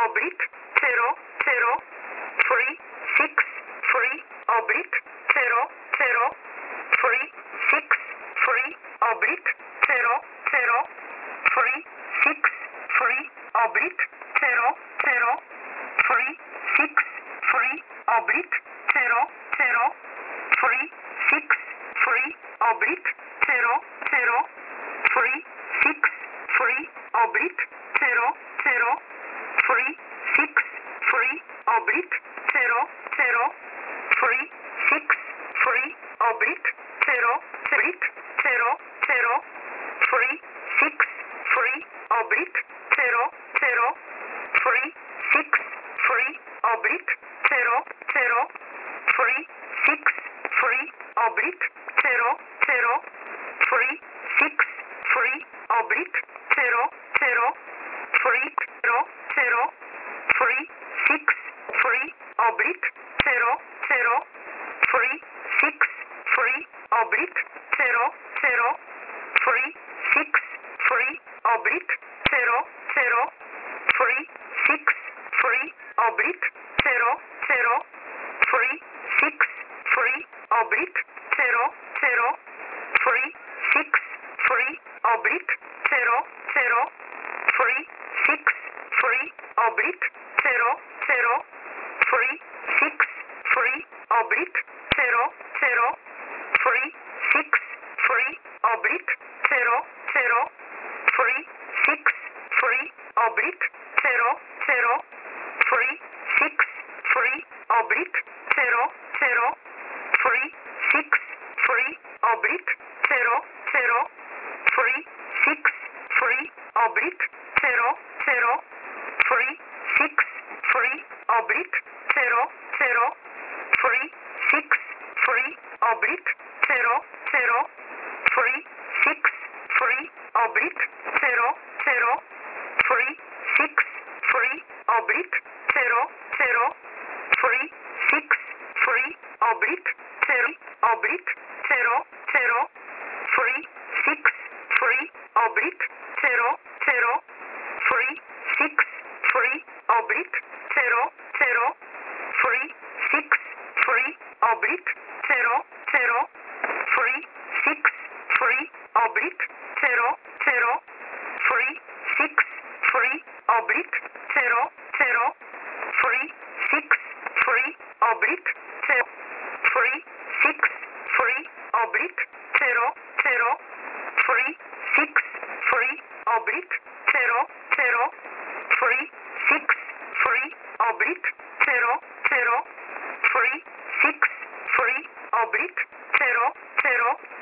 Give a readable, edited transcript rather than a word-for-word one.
oblique 0 0 3 6 3 oblique 0 0 3 6 3 oblique 0 0 3 6 3 oblique 0 0 3 6 3 oblique 0 0 3 6 3 oblique 0 0 3 6 3 oblique 0 0 3 6 3 oblique 0 0 3 6 3 oblique 0 oblique 0 0 3 6 3 oblique 0 0 3 6 3 oblique 0 0 3 6 3 oblique 0 0 3 6 3 oblique 0 0 3 0 0 3 6 3 oblique 0 0 3 6 3 oblique 0 0 3 6 3 oblique 0 0 3 6 3 oblique 0 0 3 6 3 oblique 0 0 3 6 3 oblique 0 0 3 6 3 oblique 0 0 3 6 3 oblique 0 0 3 6 3 oblique 0 0 3 6 3 oblique 0 0 3 6 3 oblique 0 0 3 6 3 oblique 0 0 3 6 3 oblique 0 0 3 6 3 oblique 0 0 3 6 3 oblique 0 0 3 6 3 oblique 0 0 3 6 3 oblique 0 0 3 6 3 oblique 0 oblique 0 0 3 6 3 oblique 0 0 3 6 3 oblique 0 0 3 6 3 oblique 0 0 3 6 3 oblique 0 0 3 6 3 oblique 0 0 3 6 3 oblique 0 3 6 3 oblique 0 0 3 6 3 oblique 0 0 3 6 3 oblique 0 0 3 6 3 oblique 0 0